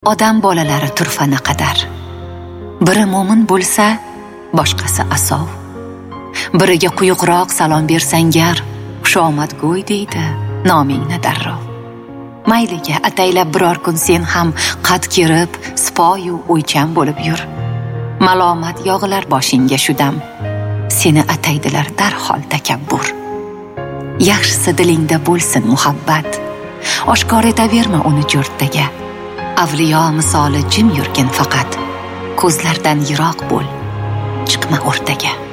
Odam bolalari turfa naqadar. Biri mo'min bo'lsa, boshqasi asov. Biriga quyuqroq salom bersangar, xushomadgo'y deydi nomingni darrov. Mayliga ataylab biror kun sen ham qad kerib, sipoyu o'ychan bo'lib yur. Malomat yog'ilar boshingga shudam. Seni ataydilar darhol takabbur. Yaxshisi dilingda bo'lsin muhabbat. Oshkor etaverma uni jo'rttaga. Avliyo misoli jim yurgin faqat. Ko'zlardan yiroq bo'l, chiqma o'rtaga.